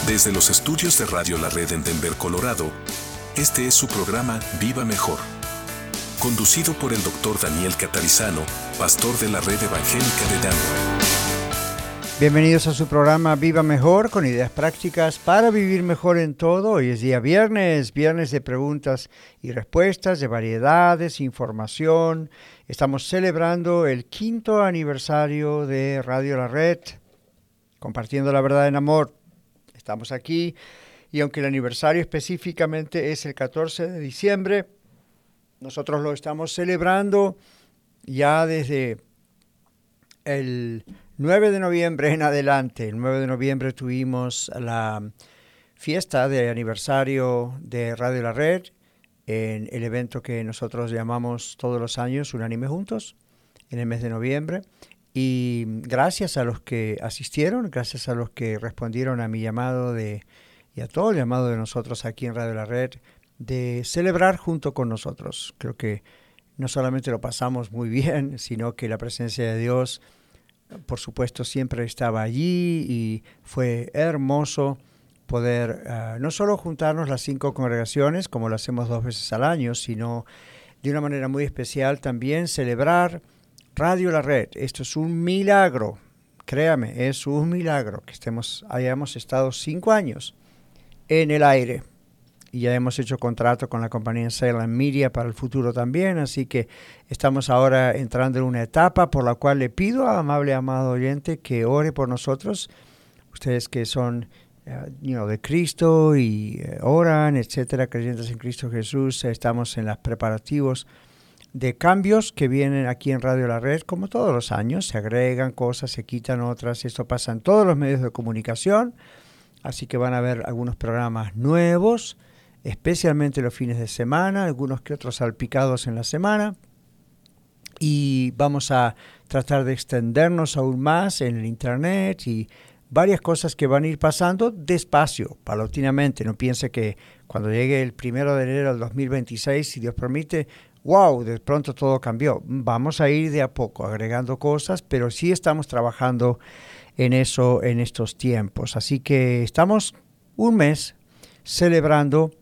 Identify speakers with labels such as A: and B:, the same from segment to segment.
A: Desde los estudios de Radio La Red en Denver, Colorado, este es su programa Viva Mejor, conducido por el Dr. Daniel Catarizano, pastor de la Red Evangélica de Denver.
B: Bienvenidos a su programa Viva Mejor, con ideas prácticas para vivir mejor en todo. Hoy es día viernes de preguntas y respuestas, de variedades, información. Estamos celebrando el 5º aniversario de Radio La Red, compartiendo la verdad en amor. Estamos aquí y aunque el aniversario específicamente es el 14 de diciembre, nosotros lo estamos celebrando ya desde el 9 de noviembre en adelante. El 9 de noviembre tuvimos la fiesta de aniversario de Radio La Red en el evento que nosotros llamamos todos los años Unánime Juntos, en el mes de noviembre. Y gracias a los que asistieron, gracias a los que respondieron a mi llamado y a todo el llamado de nosotros aquí en Radio La Red, de celebrar junto con nosotros. Creo que no solamente lo pasamos muy bien, sino que la presencia de Dios, por supuesto, siempre estaba allí y fue hermoso poder no solo juntarnos las 5 congregaciones, como lo hacemos 2 veces al año, sino de una manera muy especial también celebrar Radio La Red. Esto es un milagro, créame, es un milagro que hayamos estado 5 años en el aire. Y ya hemos hecho contrato con la compañía Salem Media para el futuro también, así que estamos ahora entrando en una etapa por la cual le pido a amable amado oyente que ore por nosotros, ustedes que son de Cristo y oran, etcétera, creyentes en Cristo Jesús. Estamos en los preparativos de cambios que vienen aquí en Radio La Red, como todos los años, se agregan cosas, se quitan otras, esto pasa en todos los medios de comunicación, así que van a haber algunos programas nuevos, especialmente los fines de semana, algunos que otros salpicados en la semana, y vamos a tratar de extendernos aún más en el internet y varias cosas que van a ir pasando despacio, paulatinamente. No piense que cuando llegue el 1 de enero del 2026, si Dios permite, wow, de pronto todo cambió. Vamos a ir de a poco agregando cosas, pero sí estamos trabajando en eso en estos tiempos. Así que estamos un mes celebrando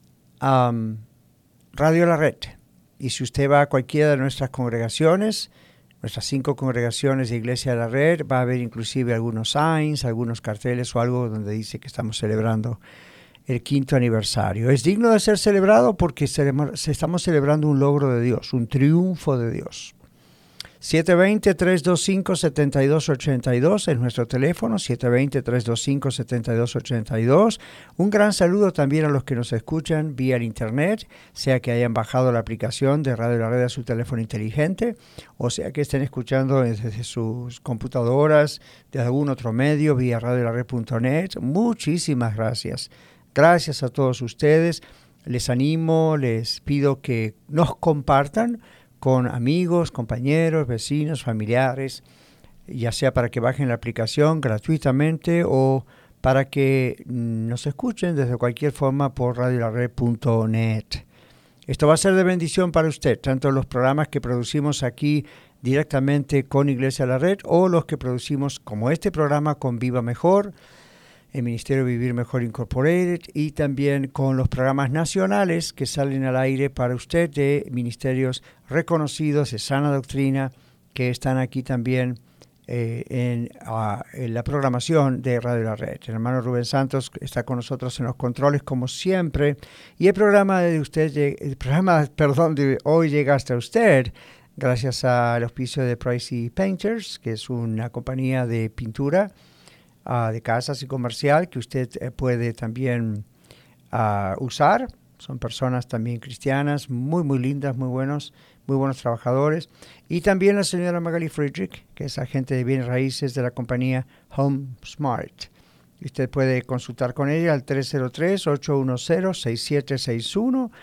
B: Radio La Red. Y si usted va a cualquiera de nuestras congregaciones, nuestras 5 congregaciones de Iglesia de la Red, va a ver inclusive algunos signs, algunos carteles o algo donde dice que estamos celebrando el 5º aniversario. Es digno de ser celebrado porque estamos celebrando un logro de Dios, un triunfo de Dios. 720-325-7282 es nuestro teléfono, 720-325-7282. Un gran saludo también a los que nos escuchan vía el internet, sea que hayan bajado la aplicación de Radio La Red a su teléfono inteligente, o sea que estén escuchando desde sus computadoras, de algún otro medio, vía radiolared.net. Muchísimas gracias. Gracias a todos ustedes. Les animo, les pido que nos compartan con amigos, compañeros, vecinos, familiares, ya sea para que bajen la aplicación gratuitamente o para que nos escuchen desde cualquier forma por radiolared.net. Esto va a ser de bendición para usted, tanto los programas que producimos aquí directamente con Iglesia La Red o los que producimos como este programa con Viva Mejor, el Ministerio Vivir Mejor Incorporated, y también con los programas nacionales que salen al aire para usted de ministerios reconocidos de sana doctrina que están aquí también en la programación de Radio La Red. El hermano Rubén Santos está con nosotros en los controles como siempre, y el programa de hoy llega hasta usted gracias al auspicio de Pricey Painters, que es una compañía de pintura de casas y comercial que usted puede también usar. Son personas también cristianas, muy muy lindas, muy buenos trabajadores. Y también la señora Magali Friedrich, que es agente de bienes raíces de la compañía Home Smart. Usted puede consultar con ella al 303-810-6761,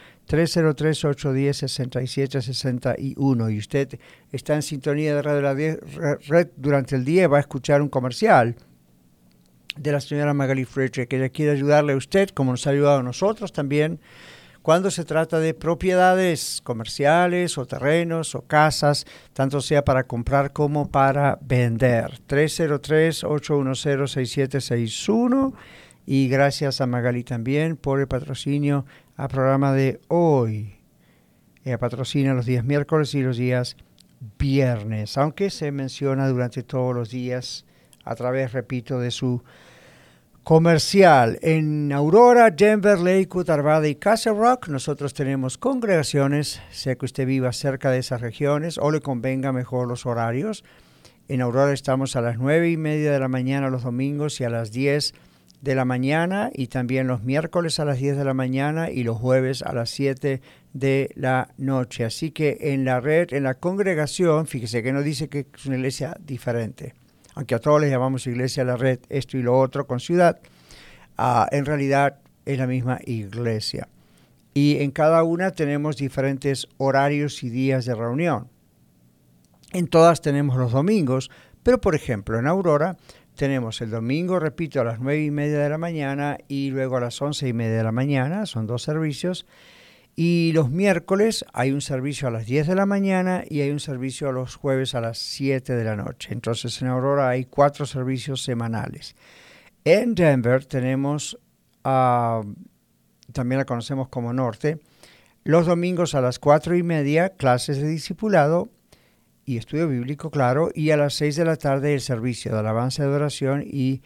B: 303-810-6761. Y usted está en sintonía de Radio La Red durante el día y va a escuchar un comercial de la señora Magali Friedrich, que ella quiere ayudarle a usted, como nos ha ayudado a nosotros también, cuando se trata de propiedades comerciales o terrenos o casas, tanto sea para comprar como para vender. 303-810-6761. Y gracias a Magali también por el patrocinio al programa de hoy. Ella patrocina los días miércoles y los días viernes, aunque se menciona durante todos los días a través, repito, de su comercial. En Aurora, Denver, Lakewood, Arvada y Castle Rock nosotros tenemos congregaciones, sea que usted viva cerca de esas regiones o le convenga mejor los horarios. En Aurora estamos a las 9:30 de la mañana los domingos y a las 10 de la mañana, y también los miércoles a las 10 de la mañana y los jueves a las 7 de la noche. Así que en la red, en la congregación, fíjese que no dice que es una iglesia diferente, aunque a todos les llamamos iglesia a la red, esto y lo otro con ciudad, en realidad es la misma iglesia. Y en cada una tenemos diferentes horarios y días de reunión. En todas tenemos los domingos, pero por ejemplo en Aurora tenemos el domingo, repito, a las 9:30 de la mañana y luego a las 11:30 de la mañana, son 2 servicios. Y los miércoles hay un servicio a las 10 de la mañana y hay un servicio los jueves a las 7 de la noche. Entonces en Aurora hay 4 servicios semanales. En Denver tenemos, también la conocemos como Norte, los domingos a las 4:30 clases de discipulado y estudio bíblico, claro, y a las 6 de la tarde el servicio de alabanza y adoración y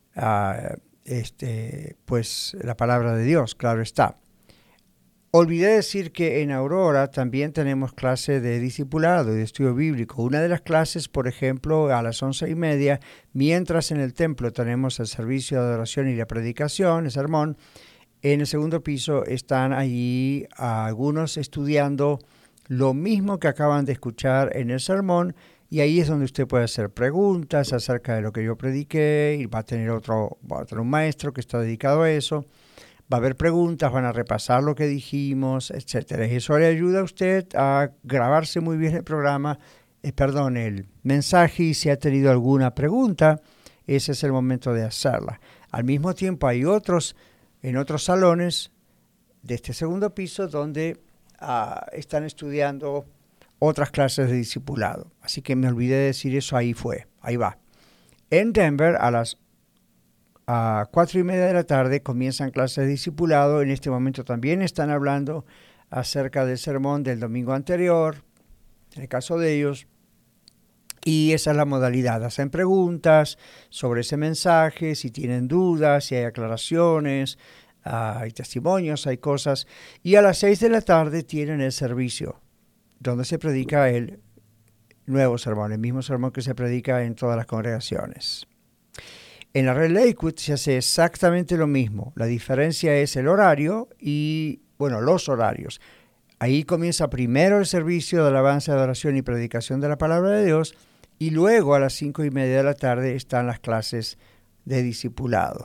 B: pues la palabra de Dios, claro está. Olvidé decir que en Aurora también tenemos clase de discipulado y de estudio bíblico. Una de las clases, por ejemplo, a las 11:30, mientras en el templo tenemos el servicio de adoración y la predicación, el sermón, en el segundo piso están allí algunos estudiando lo mismo que acaban de escuchar en el sermón, y ahí es donde usted puede hacer preguntas acerca de lo que yo prediqué, y va a tener un maestro que está dedicado a eso. Va a haber preguntas, van a repasar lo que dijimos, etcétera. Y eso le ayuda a usted a grabarse muy bien el programa, el mensaje, y si ha tenido alguna pregunta, ese es el momento de hacerla. Al mismo tiempo hay en otros salones de este segundo piso donde están estudiando otras clases de discipulado. Así que me olvidé de decir eso, ahí va. En Denver, a las 4:30 de la tarde comienzan clases de discipulado. En este momento también están hablando acerca del sermón del domingo anterior, en el caso de ellos, y esa es la modalidad. Hacen preguntas sobre ese mensaje, si tienen dudas, si hay aclaraciones, hay testimonios, hay cosas. Y a las 6 de la tarde tienen el servicio, donde se predica el nuevo sermón, el mismo sermón que se predica en todas las congregaciones. En la red Lakewood se hace exactamente lo mismo. La diferencia es el horario y, los horarios. Ahí comienza primero el servicio de alabanza, adoración y predicación de la palabra de Dios, y luego a las 5:30 de la tarde están las clases de discipulado.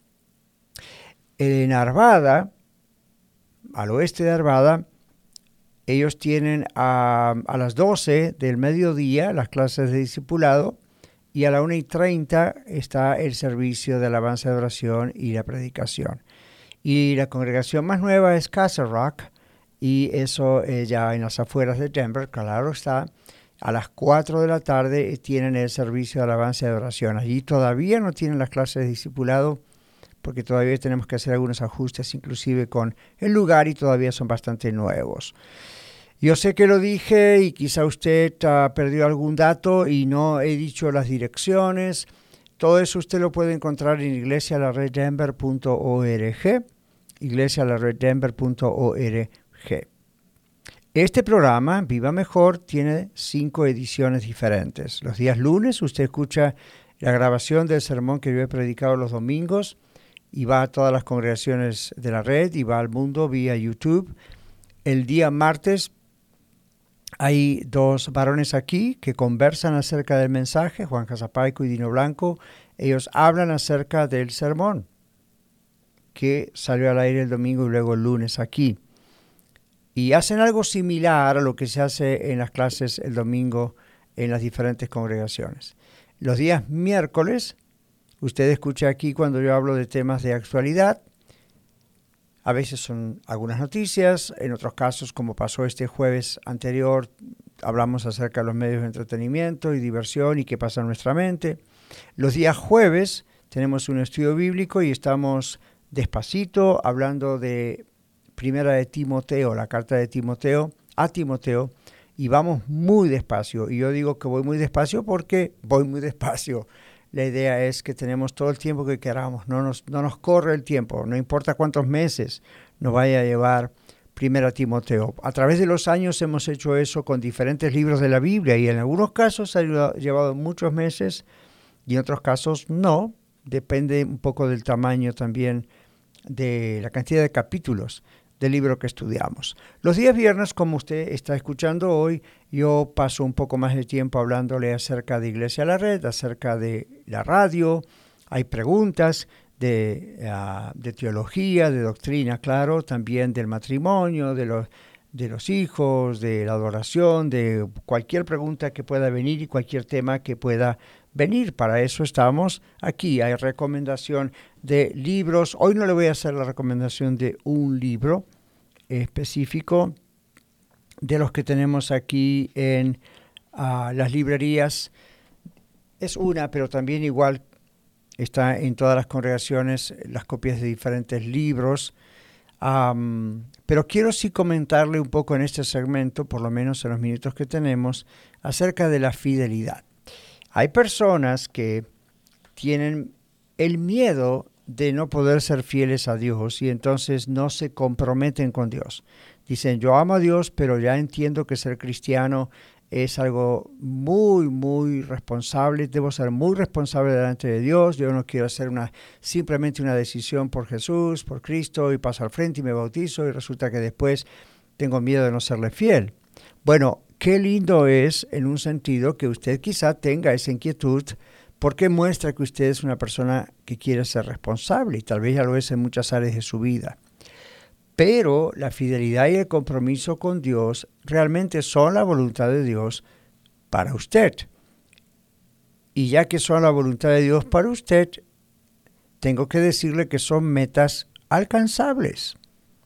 B: En Arvada, al oeste de Arvada, ellos tienen a las 12 del mediodía las clases de discipulado, y a la 1:30 está el servicio de alabanza, adoración y la predicación. Y la congregación más nueva es Castle Rock, y eso ya en las afueras de Denver, claro está. A las 4 de la tarde tienen el servicio de alabanza y adoración. Allí todavía no tienen las clases de discipulado, porque todavía tenemos que hacer algunos ajustes, inclusive con el lugar, y todavía son bastante nuevos. Yo sé que lo dije y quizá usted perdió algún dato y no he dicho las direcciones. Todo eso usted lo puede encontrar en iglesialareddenver.org, iglesialareddenver.org. Este programa, Viva Mejor, tiene 5 ediciones diferentes. Los días lunes usted escucha la grabación del sermón que yo he predicado los domingos, y va a todas las congregaciones de la red y va al mundo vía YouTube. El día martes hay 2 varones aquí que conversan acerca del mensaje, Juan Casapaico y Dino Blanco. Ellos hablan acerca del sermón que salió al aire el domingo y luego el lunes aquí. Y hacen algo similar a lo que se hace en las clases el domingo en las diferentes congregaciones. Los días miércoles, usted escucha aquí cuando yo hablo de temas de actualidad. A veces son algunas noticias, en otros casos, como pasó este jueves anterior, hablamos acerca de los medios de entretenimiento y diversión y qué pasa en nuestra mente. Los días jueves tenemos un estudio bíblico y estamos despacito hablando de Primera de Timoteo, la carta de Timoteo a Timoteo, y vamos muy despacio. Y yo digo que voy muy despacio porque voy muy despacio. La idea es que tenemos todo el tiempo que queramos, no nos corre el tiempo, no importa cuántos meses nos vaya a llevar Primera Timoteo. A través de los años hemos hecho eso con diferentes libros de la Biblia y en algunos casos ha llevado muchos meses y en otros casos no. Depende un poco del tamaño también de la cantidad de capítulos del libro que estudiamos. Los días viernes, como usted está escuchando hoy, yo paso un poco más de tiempo hablándole acerca de Iglesia a la Red, acerca de la radio. Hay preguntas de teología, de doctrina, claro, también del matrimonio, de los hijos, de la adoración, de cualquier pregunta que pueda venir y cualquier tema que pueda venir. Para eso estamos aquí. Hay recomendación de libros. Hoy no le voy a hacer la recomendación de un libro específico de los que tenemos aquí en las librerías. Es una, pero también igual está en todas las congregaciones las copias de diferentes libros. Pero quiero sí comentarle un poco en este segmento, por lo menos en los minutos que tenemos, acerca de la fidelidad. Hay personas que tienen el miedo de no poder ser fieles a Dios y entonces no se comprometen con Dios. Dicen, yo amo a Dios, pero ya entiendo que ser cristiano es algo muy, muy responsable. Debo ser muy responsable delante de Dios. Yo no quiero hacer simplemente una decisión por Jesús, por Cristo, y paso al frente y me bautizo y resulta que después tengo miedo de no serle fiel. Bueno, qué lindo es en un sentido que usted quizá tenga esa inquietud porque muestra que usted es una persona que quiere ser responsable y tal vez ya lo es en muchas áreas de su vida. Pero la fidelidad y el compromiso con Dios realmente son la voluntad de Dios para usted. Y ya que son la voluntad de Dios para usted, tengo que decirle que son metas alcanzables.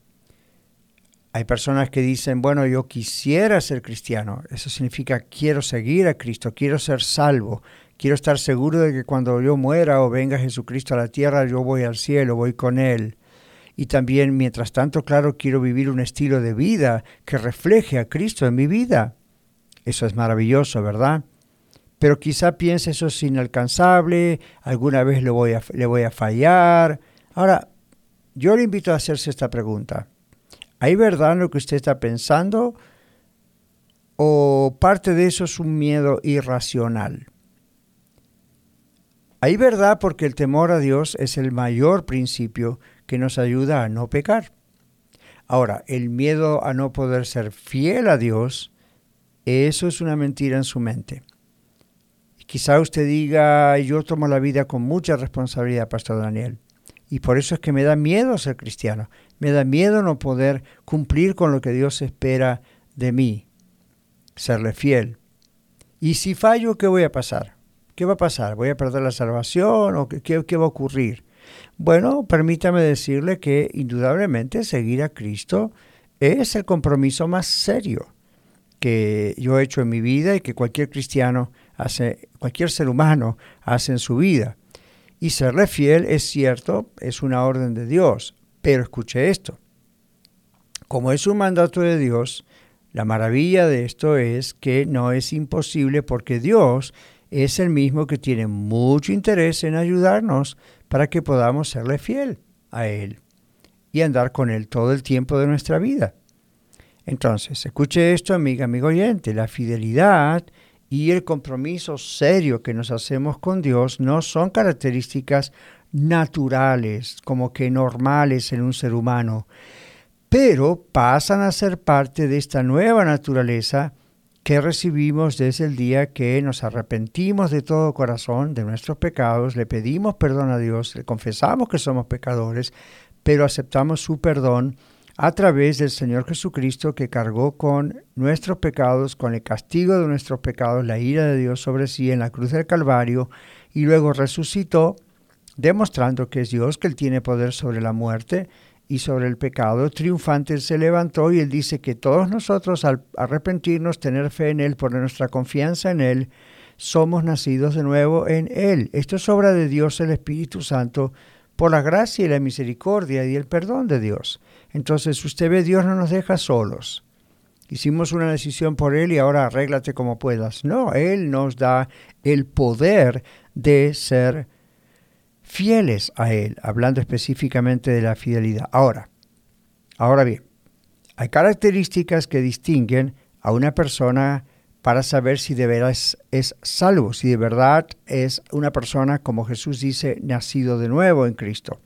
B: Hay personas que dicen, bueno, yo quisiera ser cristiano. Eso significa quiero seguir a Cristo, quiero ser salvo. Quiero estar seguro de que cuando yo muera o venga Jesucristo a la tierra, yo voy al cielo, voy con Él. Y también, mientras tanto, claro, quiero vivir un estilo de vida que refleje a Cristo en mi vida. Eso es maravilloso, ¿verdad? Pero quizá piense eso es inalcanzable, alguna vez le voy a fallar. Ahora, yo le invito a hacerse esta pregunta. ¿Hay verdad en lo que usted está pensando? ¿O parte de eso es un miedo irracional? Hay verdad porque el temor a Dios es el mayor principio que nos ayuda a no pecar. Ahora, el miedo a no poder ser fiel a Dios, eso es una mentira en su mente. Quizá usted diga, yo tomo la vida con mucha responsabilidad, Pastor Daniel, y por eso es que me da miedo ser cristiano. Me da miedo no poder cumplir con lo que Dios espera de mí, serle fiel. Y si fallo, ¿qué voy a pasar? ¿Qué va a pasar? ¿Voy a perder la salvación o qué va a ocurrir? Bueno, permítame decirle que indudablemente seguir a Cristo es el compromiso más serio que yo he hecho en mi vida y que cualquier cristiano hace, cualquier ser humano hace en su vida. Y serle fiel es cierto, es una orden de Dios, pero escuche esto. Como es un mandato de Dios, la maravilla de esto es que no es imposible porque Dios es el mismo que tiene mucho interés en ayudarnos para que podamos serle fiel a Él y andar con Él todo el tiempo de nuestra vida. Entonces, escuche esto, amigo oyente, la fidelidad y el compromiso serio que nos hacemos con Dios no son características naturales, como que normales en un ser humano, pero pasan a ser parte de esta nueva naturaleza que recibimos desde el día que nos arrepentimos de todo corazón de nuestros pecados, le pedimos perdón a Dios, le confesamos que somos pecadores, pero aceptamos su perdón a través del Señor Jesucristo que cargó con nuestros pecados, con el castigo de nuestros pecados, la ira de Dios sobre sí en la cruz del Calvario, y luego resucitó, demostrando que es Dios, que Él tiene poder sobre la muerte y sobre el pecado. Triunfante Él se levantó y Él dice que todos nosotros al arrepentirnos, tener fe en Él, poner nuestra confianza en Él, somos nacidos de nuevo en Él. Esto es obra de Dios, el Espíritu Santo, por la gracia y la misericordia y el perdón de Dios. Entonces, usted ve, Dios no nos deja solos. Hicimos una decisión por Él y ahora arréglate como puedas. No, Él nos da el poder de ser fieles a Él, hablando específicamente de la fidelidad. Ahora bien, hay características que distinguen a una persona para saber si de veras es salvo, si de verdad es una persona, como Jesús dice, nacido de nuevo en Cristo.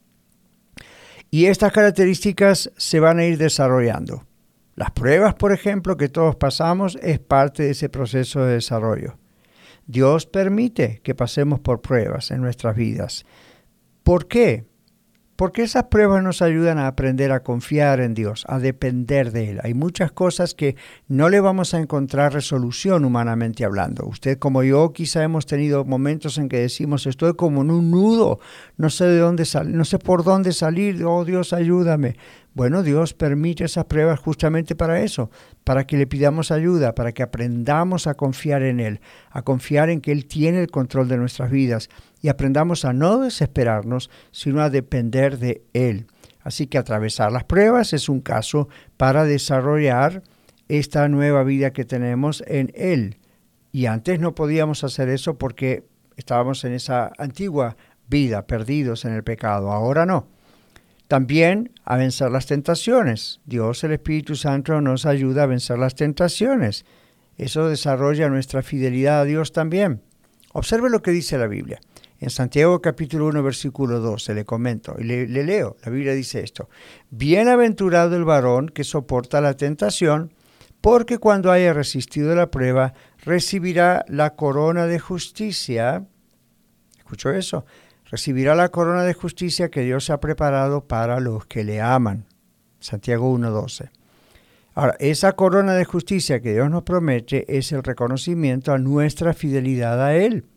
B: Y estas características se van a ir desarrollando. Las pruebas, por ejemplo, que todos pasamos, es parte de ese proceso de desarrollo. Dios permite que pasemos por pruebas en nuestras vidas. ¿Por qué? Porque esas pruebas nos ayudan a aprender a confiar en Dios, a depender de Él. Hay muchas cosas que no le vamos a encontrar resolución humanamente hablando. Usted como yo quizá hemos tenido momentos en que decimos, estoy como en un nudo, no sé de dónde no sé por dónde salir, oh Dios, ayúdame. Bueno, Dios permite esas pruebas justamente para eso, para que le pidamos ayuda, para que aprendamos a confiar en Él, a confiar en que Él tiene el control de nuestras vidas y aprendamos a no desesperarnos, sino a depender de Él. Así que atravesar las pruebas es un caso para desarrollar esta nueva vida que tenemos en Él. Y antes no podíamos hacer eso porque estábamos en esa antigua vida, perdidos en el pecado. Ahora no. También a vencer las tentaciones. Dios, el Espíritu Santo, nos ayuda a vencer las tentaciones. Eso desarrolla nuestra fidelidad a Dios también. Observe lo que dice la Biblia. En Santiago capítulo 1, versículo 12, le comento y le leo. La Biblia dice esto. Bienaventurado el varón que soporta la tentación, porque cuando haya resistido la prueba, recibirá la corona de justicia. ¿Escuchó eso? Recibirá la corona de justicia que Dios ha preparado para los que le aman. Santiago 1:12. Ahora, esa corona de justicia que Dios nos promete es el reconocimiento a nuestra fidelidad a Él.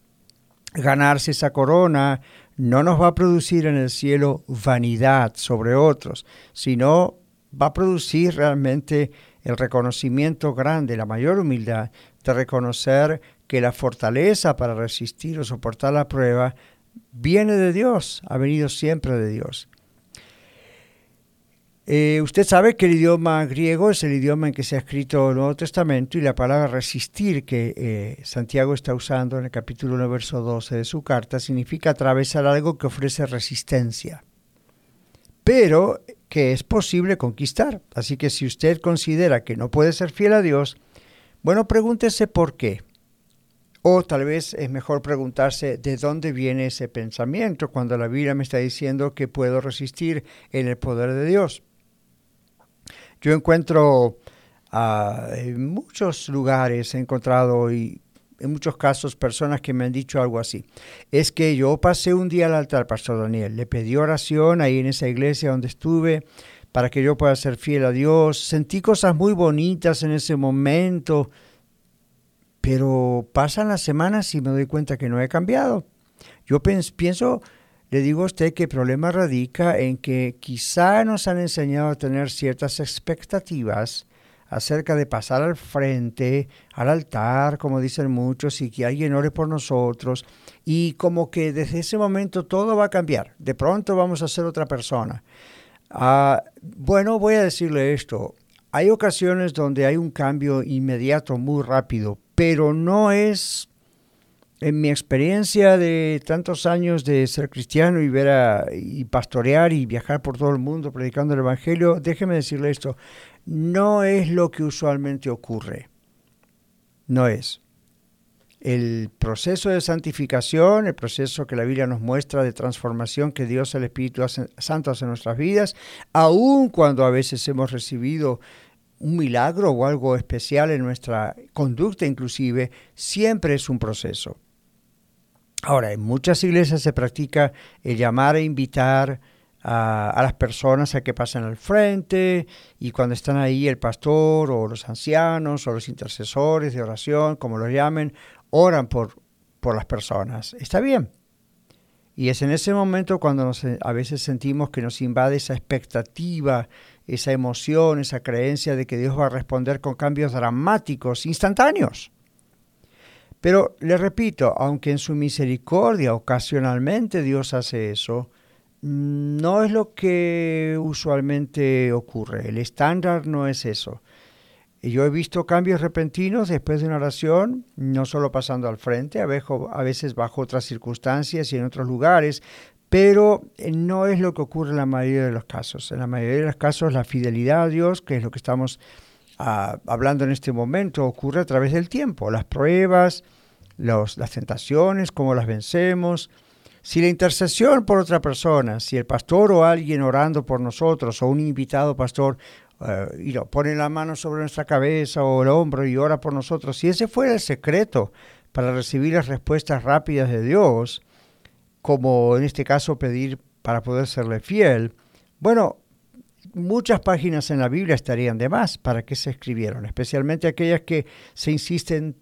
B: Ganarse esa corona no nos va a producir en el cielo vanidad sobre otros, sino va a producir realmente el reconocimiento grande, la mayor humildad de reconocer que la fortaleza para resistir o soportar la prueba viene de Dios, ha venido siempre de Dios. Usted sabe que el idioma griego es el idioma en que se ha escrito el Nuevo Testamento y la palabra resistir que Santiago está usando en el capítulo 1, verso 12 de su carta significa atravesar algo que ofrece resistencia, pero que es posible conquistar. Así que si usted considera que no puede ser fiel a Dios, bueno, pregúntese por qué. O tal vez es mejor preguntarse de dónde viene ese pensamiento cuando la Biblia me está diciendo que puedo resistir en el poder de Dios. Yo encuentro en muchos lugares, he encontrado y en muchos casos personas que me han dicho algo así. Es que yo pasé un día al altar, Pastor Daniel, le pedí oración ahí en esa iglesia donde estuve para que yo pueda ser fiel a Dios. Sentí cosas muy bonitas en ese momento, pero pasan las semanas y me doy cuenta que no he cambiado. Yo pienso, le digo a usted que el problema radica en que quizá nos han enseñado a tener ciertas expectativas acerca de pasar al frente, al altar, como dicen muchos, y que alguien ore por nosotros, y como que desde ese momento todo va a cambiar. De pronto vamos a ser otra persona. Bueno, voy a decirle esto. Hay ocasiones donde hay un cambio inmediato, muy rápido, pero no es, en mi experiencia de tantos años de ser cristiano y y pastorear y viajar por todo el mundo predicando el Evangelio, déjeme decirle esto, no es lo que usualmente ocurre. No es. El proceso de santificación, el proceso que la Biblia nos muestra de transformación que Dios, el Espíritu Santo hace en nuestras vidas, aun cuando a veces hemos recibido un milagro o algo especial en nuestra conducta inclusive, siempre es un proceso. Ahora, en muchas iglesias se practica el llamar e invitar a las personas a que pasen al frente y cuando están ahí el pastor o los ancianos o los intercesores de oración, como los llamen, oran por las personas. Está bien. Y es en ese momento cuando a veces sentimos que nos invade esa expectativa, esa emoción, esa creencia de que Dios va a responder con cambios dramáticos, instantáneos. Pero le repito, aunque en su misericordia ocasionalmente Dios hace eso, no es lo que usualmente ocurre. El estándar no es eso. Y yo he visto cambios repentinos después de una oración, no solo pasando al frente, a veces bajo otras circunstancias y en otros lugares, pero no es lo que ocurre en la mayoría de los casos. En la mayoría de los casos la fidelidad a Dios, que es lo que estamos hablando en este momento, ocurre a través del tiempo. Las pruebas, las tentaciones, cómo las vencemos. Si la intercesión por otra persona, si el pastor o alguien orando por nosotros o un invitado pastor pone la mano sobre nuestra cabeza o el hombro y ora por nosotros, si ese fuera el secreto para recibir las respuestas rápidas de Dios, como en este caso pedir para poder serle fiel, bueno, muchas páginas en la Biblia estarían de más. ¿Para qué se escribieron? Especialmente aquellas que se insisten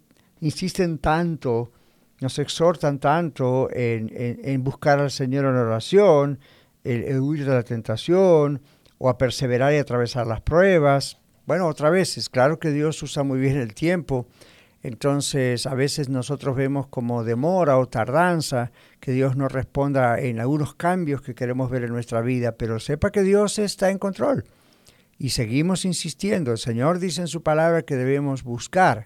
B: tanto, nos exhortan tanto en buscar al Señor en oración, el huir de la tentación, o a perseverar y atravesar las pruebas. Bueno, otra vez, es claro que Dios usa muy bien el tiempo, entonces a veces nosotros vemos como demora o tardanza, que Dios no responda en algunos cambios que queremos ver en nuestra vida, pero sepa que Dios está en control. Y seguimos insistiendo. El Señor dice en su palabra que debemos buscar.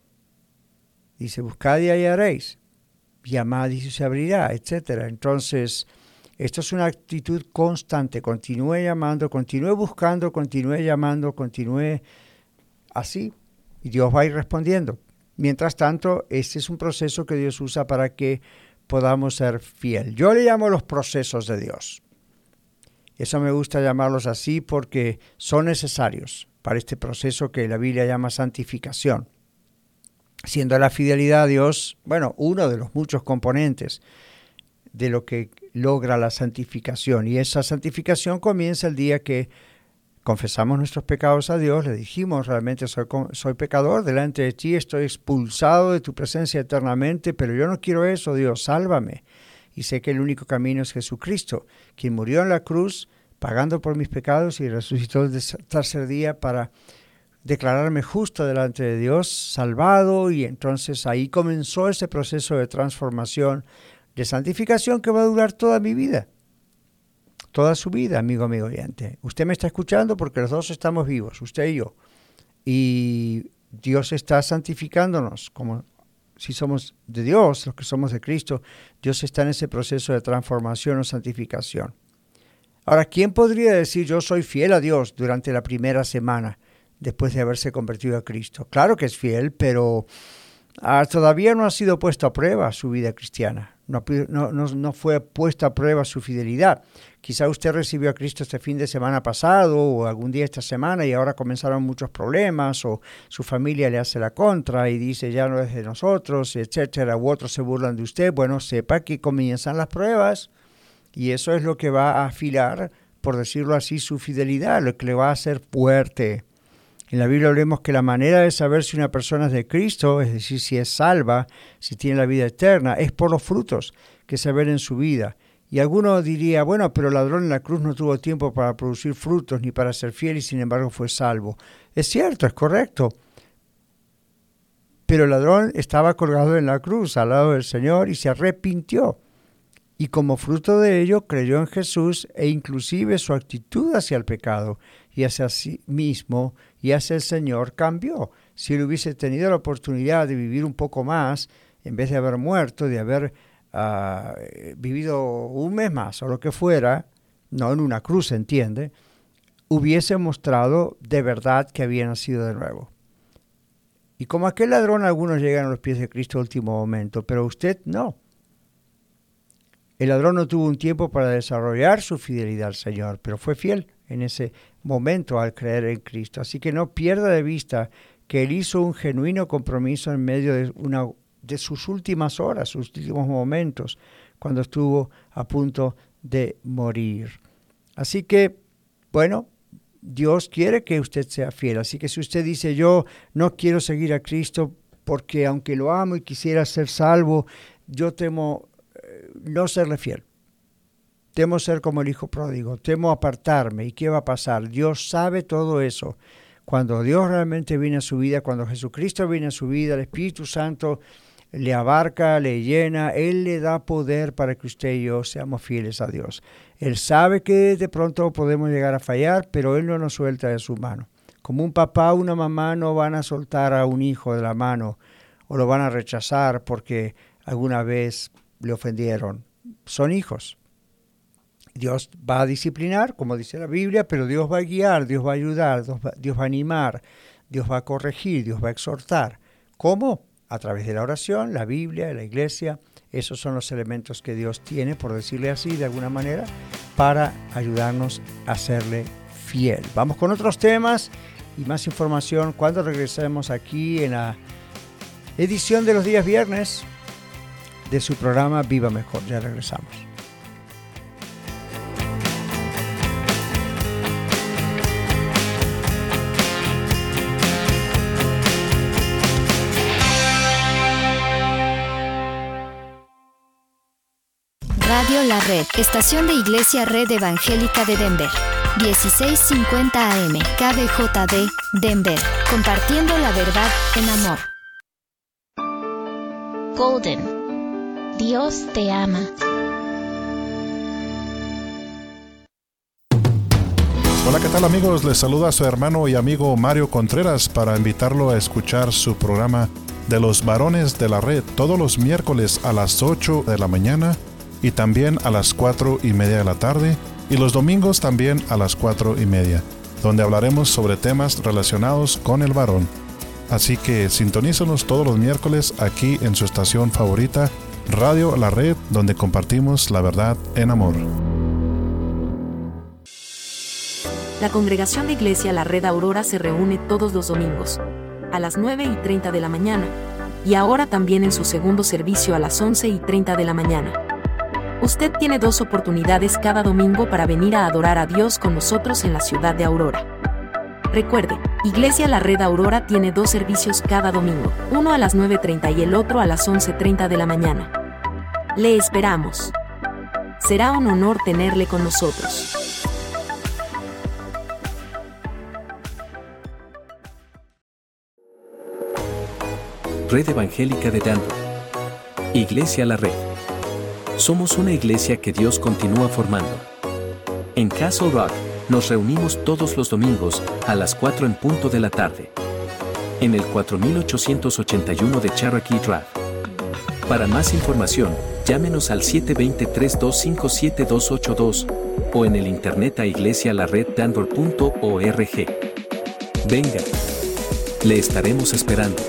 B: Dice, buscad y hallaréis. Llamad y se abrirá, etc. Entonces, esto es una actitud constante. Continúe llamando, continúe buscando, continúe llamando, continúe así. Y Dios va a ir respondiendo. Mientras tanto, este es un proceso que Dios usa para que podamos ser fiel. Yo le llamo los procesos de Dios. Eso me gusta llamarlos así porque son necesarios para este proceso que la Biblia llama santificación. Siendo la fidelidad a Dios, bueno, uno de los muchos componentes de lo que logra la santificación. Y esa santificación comienza el día que confesamos nuestros pecados a Dios, le dijimos, realmente soy pecador, delante de ti estoy expulsado de tu presencia eternamente, pero yo no quiero eso, Dios, sálvame. Y sé que el único camino es Jesucristo, quien murió en la cruz, pagando por mis pecados y resucitó el tercer día para declararme justo delante de Dios, salvado, y entonces ahí comenzó ese proceso de transformación, de santificación que va a durar toda mi vida. Toda su vida, amigo oyente. Usted me está escuchando porque los dos estamos vivos, usted y yo. Y Dios está santificándonos, como si somos de Dios, los que somos de Cristo, Dios está en ese proceso de transformación o santificación. Ahora, ¿quién podría decir yo soy fiel a Dios durante la primera semana después de haberse convertido a Cristo? Claro que es fiel, pero todavía no ha sido puesto a prueba su vida cristiana. No fue puesta a prueba su fidelidad. Quizá usted recibió a Cristo este fin de semana pasado o algún día esta semana y ahora comenzaron muchos problemas o su familia le hace la contra y dice ya no es de nosotros, etcétera, u otros se burlan de usted. Bueno, sepa que comienzan las pruebas y eso es lo que va a afilar, por decirlo así, su fidelidad, lo que le va a hacer fuerte. En la Biblia vemos que la manera de saber si una persona es de Cristo, es decir, si es salva, si tiene la vida eterna, es por los frutos que se ven en su vida. Y alguno diría, bueno, pero el ladrón en la cruz no tuvo tiempo para producir frutos ni para ser fiel y sin embargo fue salvo. Es cierto, es correcto. Pero el ladrón estaba colgado en la cruz al lado del Señor y se arrepintió. Y como fruto de ello creyó en Jesús e inclusive su actitud hacia el pecado y hacia sí mismo y hacia el Señor cambió. Si él hubiese tenido la oportunidad de vivir un poco más, en vez de haber muerto, de haber vivido un mes más o lo que fuera, no en una cruz, entiende, hubiese mostrado de verdad que había nacido de nuevo. Y como aquel ladrón, algunos llegan a los pies de Cristo al último momento, pero usted no. El ladrón no tuvo un tiempo para desarrollar su fidelidad al Señor, pero fue fiel en ese momento al creer en Cristo. Así que no pierda de vista que él hizo un genuino compromiso en medio de sus últimas horas, sus últimos momentos, cuando estuvo a punto de morir. Así que, bueno, Dios quiere que usted sea fiel. Así que si usted dice, yo no quiero seguir a Cristo porque aunque lo amo y quisiera ser salvo, yo temo no serle fiel. Temo ser como el hijo pródigo, temo apartarme. ¿Y qué va a pasar? Dios sabe todo eso. Cuando Dios realmente viene a su vida, cuando Jesucristo viene a su vida, el Espíritu Santo le abarca, le llena. Él le da poder para que usted y yo seamos fieles a Dios. Él sabe que de pronto podemos llegar a fallar, pero Él no nos suelta de su mano. Como un papá o una mamá no van a soltar a un hijo de la mano o lo van a rechazar porque alguna vez le ofendieron. Son hijos. Dios va a disciplinar, como dice la Biblia, pero Dios va a guiar, Dios va a ayudar, Dios va a animar, Dios va a corregir, Dios va a exhortar. ¿Cómo? A través de la oración, la Biblia, la iglesia. Esos son los elementos que Dios tiene, por decirle así, de alguna manera, para ayudarnos a serle fiel. Vamos con otros temas y más información cuando regresemos aquí en la edición de los días viernes de su programa Viva Mejor. Ya regresamos.
C: Radio La Red, estación de Iglesia Red Evangélica de Denver. 1650 AM, KBJD, Denver. Compartiendo la verdad en amor.
D: Golden. Dios te ama.
E: Hola, ¿qué tal amigos? Les saluda su hermano y amigo Mario Contreras para invitarlo a escuchar su programa de los varones de la red todos los miércoles a las 8 de la mañana y también a las 4:30 de la tarde y los domingos también a las 4:30, donde hablaremos sobre temas relacionados con el varón. Así que sintonícenos todos los miércoles aquí en su estación favorita, Radio La Red, donde compartimos la verdad en amor.
F: La congregación de Iglesia La Red Aurora se reúne todos los domingos, a las 9:30 de la mañana, y ahora también en su segundo servicio a las 11:30 de la mañana. Usted tiene 2 oportunidades cada domingo para venir a adorar a Dios con nosotros en la ciudad de Aurora. Recuerde, Iglesia La Red Aurora tiene 2 servicios cada domingo, uno a las 9:30 y el otro a las 11:30 de la mañana. Le esperamos. Será un honor tenerle con nosotros.
A: Red Evangélica de Denver. Iglesia La Red. Somos una iglesia que Dios continúa formando. En Castle Rock, nos reunimos todos los domingos a las 4 en punto de la tarde. En el 4881 de Cherokee Drive. Para más información, llámenos al 720-325-7282 o en el internet a iglesialareddenver.org. Venga, le estaremos esperando.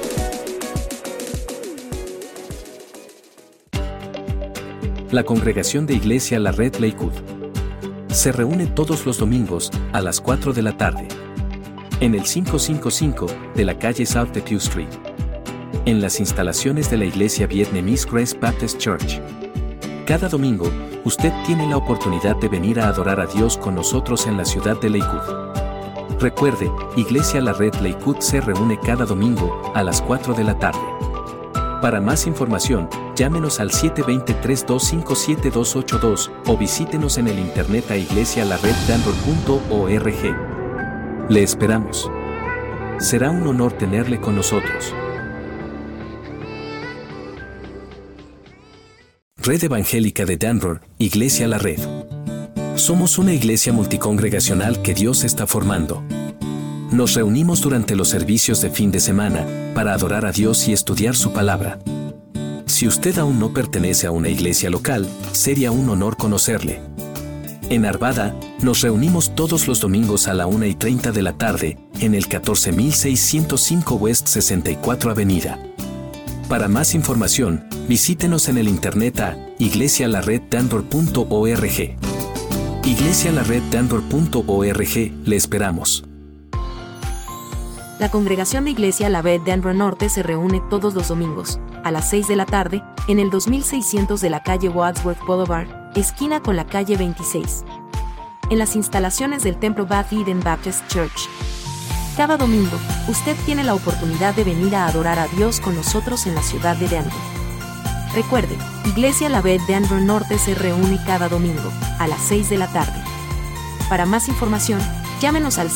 A: La congregación de Iglesia La Red Lakewood se reúne todos los domingos a las 4 de la tarde en el 555 de la calle South de Pew Street, en las instalaciones de la iglesia Vietnamese Grace Baptist Church. Cada domingo, usted tiene la oportunidad de venir a adorar a Dios con nosotros en la ciudad de Lakewood. Recuerde, Iglesia La Red Lakewood se reúne cada domingo a las 4 de la tarde. Para más información, llámenos al 720-325-7282 o visítenos en el internet a iglesialareddenver.org. Le esperamos. Será un honor tenerle con nosotros. Red Evangélica de Denver, Iglesia La Red. Somos una iglesia multicongregacional que Dios está formando. Nos reunimos durante los servicios de fin de semana para adorar a Dios y estudiar su palabra. Si usted aún no pertenece a una iglesia local, sería un honor conocerle. En Arvada, nos reunimos todos los domingos a la 1:30 de la tarde, en el 14605 West 64 Avenida. Para más información, visítenos en el internet a iglesialareddenver.org. iglesialareddenver.org, le esperamos.
F: La congregación de Iglesia La Red Denver Norte se reúne todos los domingos, a las 6 de la tarde, en el 2600 de la calle Wadsworth Boulevard, esquina con la calle 26. En las instalaciones del templo Beth Eden Baptist Church. Cada domingo, usted tiene la oportunidad de venir a adorar a Dios con nosotros en la ciudad de Denver. Recuerde, Iglesia La Red Denver Norte se reúne cada domingo, a las 6 de la tarde. Para más información, llámenos al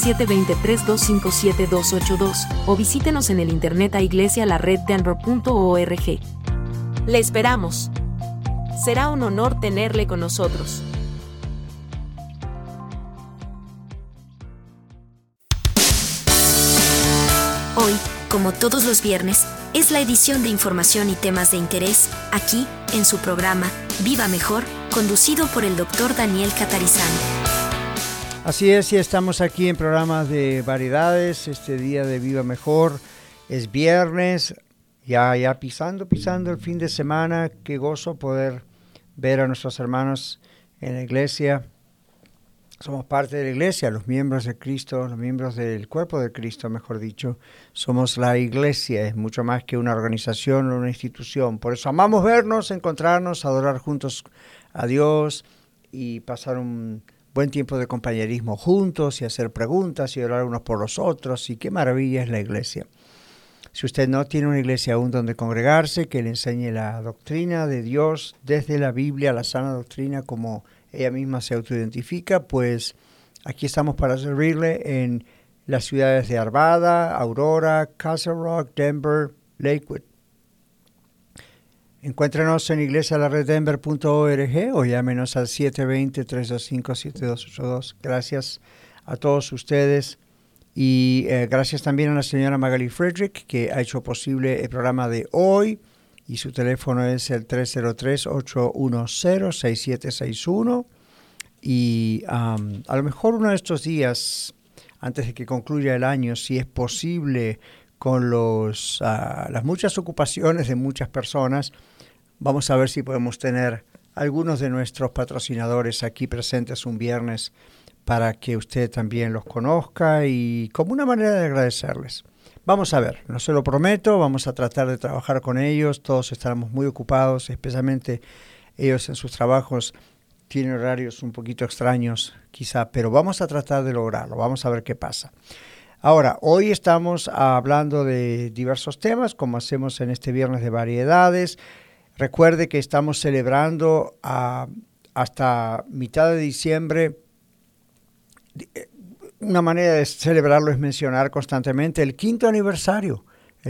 F: 720-325-7282 o visítenos en el internet a iglesialareddenver.org. Le esperamos. Será un honor tenerle con nosotros.
C: Hoy, como todos los viernes, es la edición de información y temas de interés, aquí, en su programa Viva Mejor, conducido por el Dr. Daniel Catarizano.
B: Así es, y estamos aquí en programas de variedades. Este día de Viva Mejor es viernes, ya pisando el fin de semana. Qué gozo poder ver a nuestros hermanos en la iglesia. Somos parte de la iglesia, los miembros de Cristo, los miembros del cuerpo de Cristo, mejor dicho. Somos la iglesia, es mucho más que una organización o una institución. Por eso amamos vernos, encontrarnos, adorar juntos a Dios y pasar un buen tiempo de compañerismo juntos y hacer preguntas y orar unos por los otros. Y qué maravilla es la iglesia. Si usted no tiene una iglesia aún donde congregarse, que le enseñe la doctrina de Dios desde la Biblia, la sana doctrina como ella misma se autoidentifica, pues aquí estamos para servirle en las ciudades de Arvada, Aurora, Castle Rock, Denver, Lakewood. Encuéntrenos en iglesialareddenver.org o llámenos al 720-325-7282. Gracias a todos ustedes y gracias también a la señora Magali Frederick, que ha hecho posible el programa de hoy. Y su teléfono es el 303-810-6761. Y a lo mejor uno de estos días, antes de que concluya el año, si es posible, con las muchas ocupaciones de muchas personas, vamos a ver si podemos tener algunos de nuestros patrocinadores aquí presentes un viernes para que usted también los conozca y como una manera de agradecerles. Vamos a ver, no se lo prometo, vamos a tratar de trabajar con ellos, todos estaremos muy ocupados, especialmente ellos en sus trabajos tienen horarios un poquito extraños quizá, pero vamos a tratar de lograrlo, vamos a ver qué pasa. Ahora, hoy estamos hablando de diversos temas, como hacemos en este viernes de variedades. Recuerde que estamos celebrando hasta mitad de diciembre. Una manera de celebrarlo es mencionar constantemente el quinto aniversario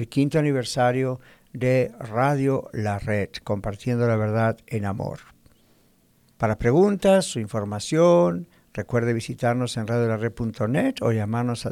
B: de Radio La Red, compartiendo la verdad en amor. Para preguntas o información, recuerde visitarnos en radiolared.net o llamarnos al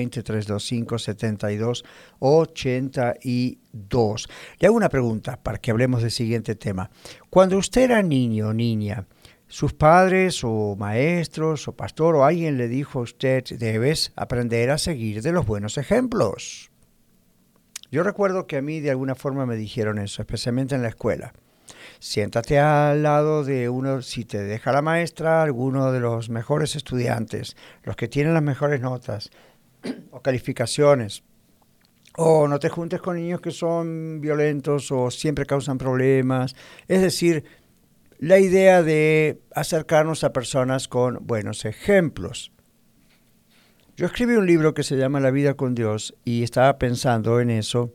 B: 720-325-7282. Le hago una pregunta para que hablemos del siguiente tema. Cuando usted era niño o niña, sus padres o maestros o pastor o alguien le dijo a usted, debes aprender a seguir de los buenos ejemplos. Yo recuerdo que a mí de alguna forma me dijeron eso, especialmente en la escuela. Siéntate al lado de uno, si te deja la maestra, alguno de los mejores estudiantes, los que tienen las mejores notas o calificaciones. O no te juntes con niños que son violentos o siempre causan problemas. Es decir, la idea de acercarnos a personas con buenos ejemplos. Yo escribí un libro que se llama La vida con Dios y estaba pensando en eso.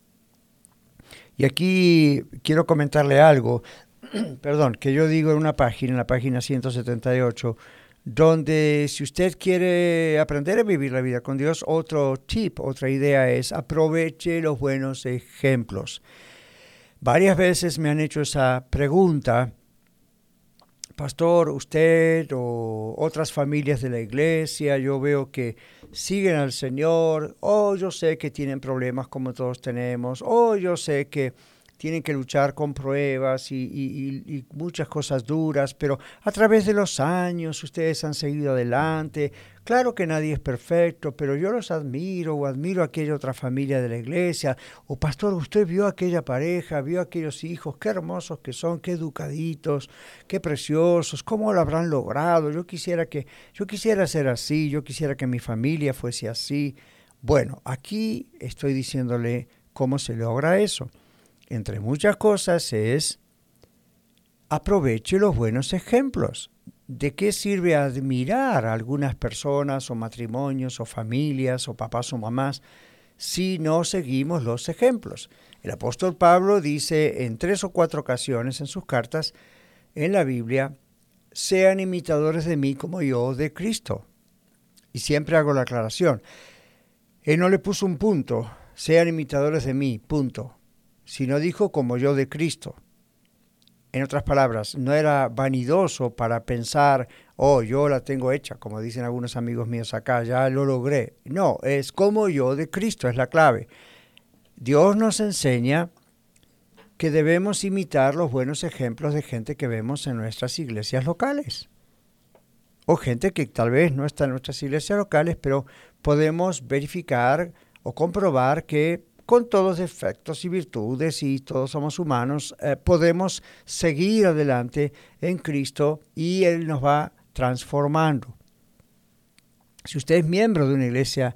B: Y aquí quiero comentarle algo, que yo digo en la página 178, donde si usted quiere aprender a vivir la vida con Dios, otra idea es aproveche los buenos ejemplos. Varias veces me han hecho esa pregunta. Pastor, usted o otras familias de la iglesia, yo veo que siguen al Señor, yo sé que tienen problemas como todos tenemos, yo sé que tienen que luchar con pruebas y muchas cosas duras, pero a través de los años ustedes han seguido adelante. Claro que nadie es perfecto, pero yo los admiro o admiro a aquella otra familia de la iglesia. O pastor, usted vio a aquella pareja, vio a aquellos hijos, qué hermosos que son, qué educaditos, qué preciosos, cómo lo habrán logrado. Yo quisiera ser así, yo quisiera que mi familia fuese así. Bueno, aquí estoy diciéndole cómo se logra eso. Entre muchas cosas es aproveche los buenos ejemplos. ¿De qué sirve admirar a algunas personas o matrimonios o familias o papás o mamás si no seguimos los ejemplos? El apóstol Pablo dice en 3 o 4 ocasiones en sus cartas en la Biblia, sean imitadores de mí como yo de Cristo. Y siempre hago la aclaración. Él no le puso un punto, sean imitadores de mí, punto. sino dijo como yo de Cristo. En otras palabras, no era vanidoso para pensar, oh, yo la tengo hecha, como dicen algunos amigos míos acá, ya lo logré. No, es como yo de Cristo, es la clave. Dios nos enseña que debemos imitar los buenos ejemplos de gente que vemos en nuestras iglesias locales. O gente que tal vez no está en nuestras iglesias locales, pero podemos verificar o comprobar que con todos defectos y virtudes, y todos somos humanos, podemos seguir adelante en Cristo y Él nos va transformando. Si usted es miembro de una iglesia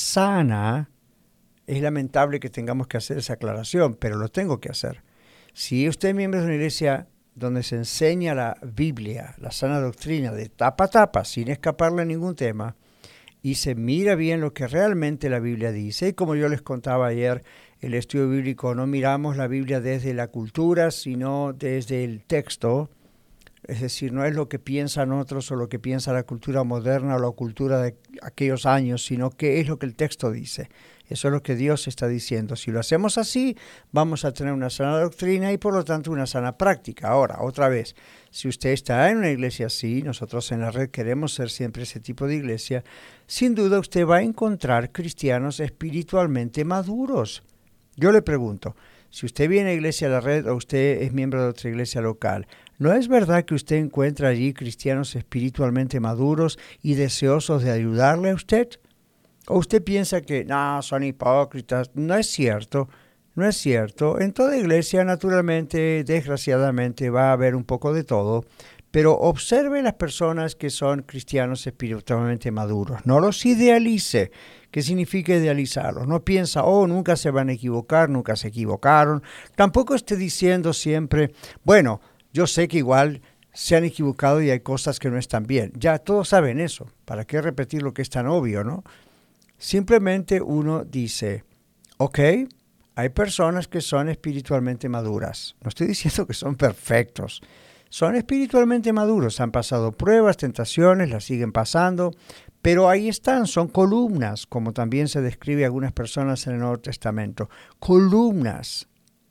B: sana, es lamentable que tengamos que hacer esa aclaración, pero lo tengo que hacer. Si usted es miembro de una iglesia donde se enseña la Biblia, la sana doctrina, de tapa a tapa, sin escaparle a ningún tema, y se mira bien lo que realmente la Biblia dice. Y como yo les contaba ayer, el estudio bíblico, no miramos la Biblia desde la cultura, sino desde el texto. Es decir, no es lo que piensan otros o lo que piensa la cultura moderna o la cultura de aquellos años, sino qué es lo que el texto dice. Eso es lo que Dios está diciendo. Si lo hacemos así, vamos a tener una sana doctrina y por lo tanto una sana práctica. Ahora, otra vez, si usted está en una iglesia así, nosotros en la red queremos ser siempre ese tipo de iglesia, sin duda usted va a encontrar cristianos espiritualmente maduros. Yo le pregunto, si usted viene a Iglesia de la Red o usted es miembro de otra iglesia local, ¿no es verdad que usted encuentra allí cristianos espiritualmente maduros y deseosos de ayudarle a usted? ¿O usted piensa que, no, son hipócritas? No es cierto, no es cierto. En toda iglesia, naturalmente, desgraciadamente, va a haber un poco de todo, pero observe las personas que son cristianos espiritualmente maduros. No los idealice. ¿Qué significa idealizarlos? No piensa, oh, nunca se van a equivocar, nunca se equivocaron. Tampoco esté diciendo siempre, bueno, yo sé que igual se han equivocado y hay cosas que no están bien. Ya todos saben eso. ¿Para qué repetir lo que es tan obvio, no? Simplemente uno dice, ok, hay personas que son espiritualmente maduras. No estoy diciendo que son perfectos. Son espiritualmente maduros. Han pasado pruebas, tentaciones, las siguen pasando. Pero ahí están, son columnas, como también se describe a algunas personas en el Nuevo Testamento. Columnas.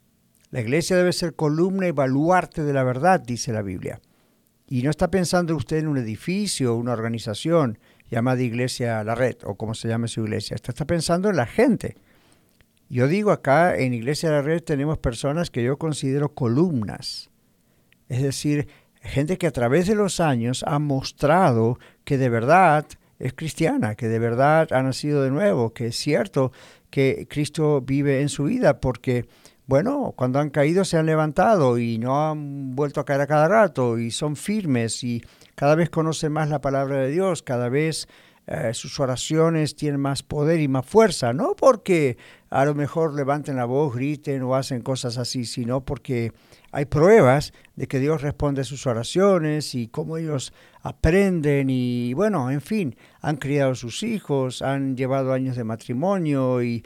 B: La iglesia debe ser columna y baluarte de la verdad, dice la Biblia. Y no está pensando usted en un edificio, una organización llamada Iglesia La Red, o como se llame su iglesia. Está pensando en la gente. Yo digo acá, en Iglesia La Red tenemos personas que yo considero columnas. Es decir, gente que a través de los años ha mostrado que de verdad es cristiana, que de verdad ha nacido de nuevo, que es cierto que Cristo vive en su vida, porque, bueno, cuando han caído se han levantado y no han vuelto a caer a cada rato y son firmes y cada vez conocen más la palabra de Dios, cada vez sus oraciones tienen más poder y más fuerza, no porque a lo mejor levanten la voz, griten o hacen cosas así, sino porque hay pruebas de que Dios responde a sus oraciones y cómo ellos aprenden y, bueno, en fin, han criado a sus hijos, han llevado años de matrimonio y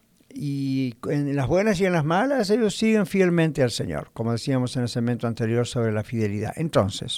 B: en las buenas y en las malas ellos siguen fielmente al Señor, como decíamos en el segmento anterior sobre la fidelidad. Entonces,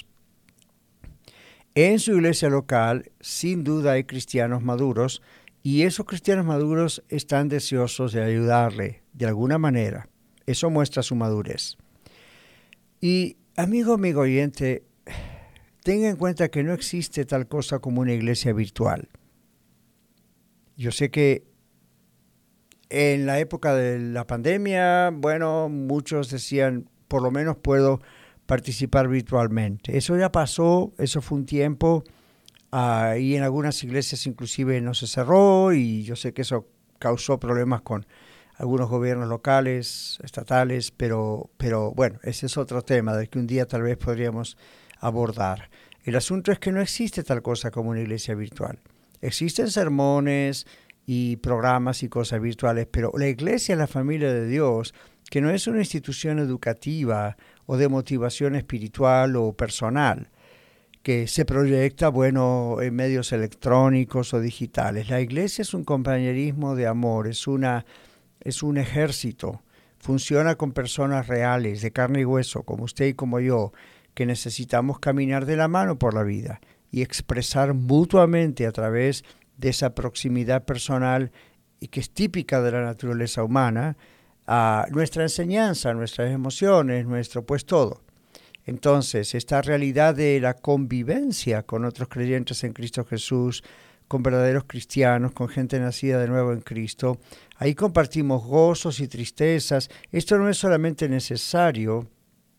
B: en su iglesia local, sin duda hay cristianos maduros y esos cristianos maduros están deseosos de ayudarle de alguna manera. Eso muestra su madurez. Y, amigo oyente, tenga en cuenta que no existe tal cosa como una iglesia virtual. Yo sé que en la época de la pandemia, bueno, muchos decían, por lo menos puedo participar virtualmente. Eso ya pasó, eso fue un tiempo, y en algunas iglesias inclusive no se cerró, y yo sé que eso causó problemas con algunos gobiernos locales, estatales, pero bueno, ese es otro tema del que un día tal vez podríamos abordar. El asunto es que no existe tal cosa como una iglesia virtual. Existen sermones y programas y cosas virtuales, pero la iglesia es la familia de Dios, que no es una institución educativa o de motivación espiritual o personal, que se proyecta, bueno, en medios electrónicos o digitales. La iglesia es un compañerismo de amor, es un ejército, funciona con personas reales, de carne y hueso, como usted y como yo, que necesitamos caminar de la mano por la vida y expresar mutuamente a través de esa proximidad personal y que es típica de la naturaleza humana, nuestra enseñanza, nuestras emociones, nuestro pues todo. Entonces, esta realidad de la convivencia con otros creyentes en Cristo Jesús, con verdaderos cristianos, con gente nacida de nuevo en Cristo, ahí compartimos gozos y tristezas. Esto no es solamente necesario,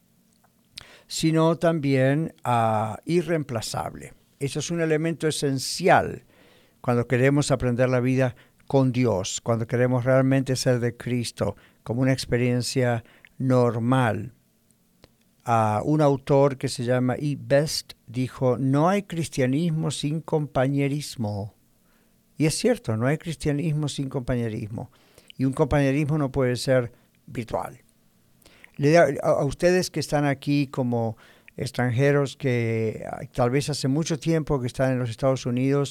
B: sino también irreemplazable. Eso es un elemento esencial cuando queremos aprender la vida con Dios, cuando queremos realmente ser de Cristo, como una experiencia normal. Un autor que se llama E. Best dijo, no hay cristianismo sin compañerismo. Y es cierto, no hay cristianismo sin compañerismo. Y un compañerismo no puede ser virtual. A ustedes que están aquí como extranjeros que tal vez hace mucho tiempo que están en los Estados Unidos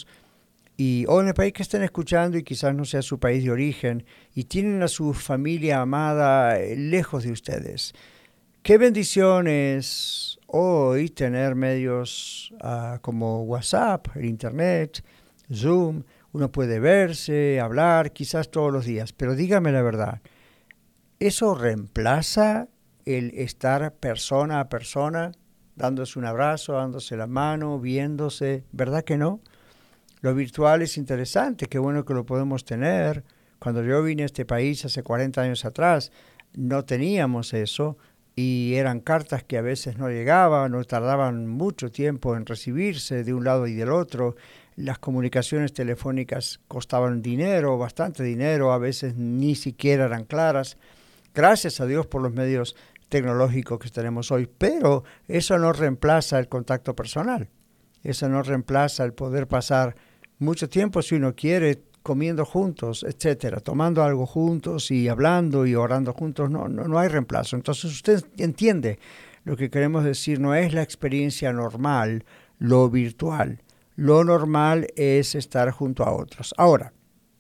B: o en el país que estén escuchando y quizás no sea su país de origen y tienen a su familia amada lejos de ustedes. Qué bendición es hoy tener medios como WhatsApp, el Internet, Zoom. Uno puede verse, hablar, quizás todos los días. Pero dígame la verdad, ¿eso reemplaza el estar persona a persona, dándose un abrazo, dándose la mano, viéndose? ¿Verdad que no? Lo virtual es interesante, qué bueno que lo podemos tener. Cuando yo vine a este país hace 40 años atrás, no teníamos eso. Y eran cartas que a veces no llegaban o tardaban mucho tiempo en recibirse de un lado y del otro. Las comunicaciones telefónicas costaban dinero, bastante dinero, a veces ni siquiera eran claras. Gracias a Dios por los medios tecnológicos que tenemos hoy, pero eso no reemplaza el contacto personal. Eso no reemplaza el poder pasar mucho tiempo, si uno quiere, comiendo juntos, etcétera, tomando algo juntos y hablando y orando juntos. No hay reemplazo. Entonces usted entiende lo que queremos decir. No es la experiencia normal, lo virtual. Lo normal es estar junto a otros. Ahora,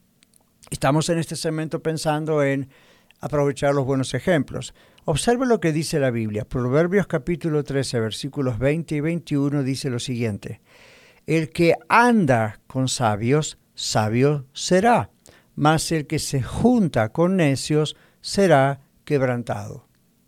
B: estamos en este segmento pensando en aprovechar los buenos ejemplos. Observe lo que dice la Biblia. Proverbios capítulo 13, versículos 20 y 21 dice lo siguiente. El que anda con sabios, sabio será, mas el que se junta con necios será quebrantado.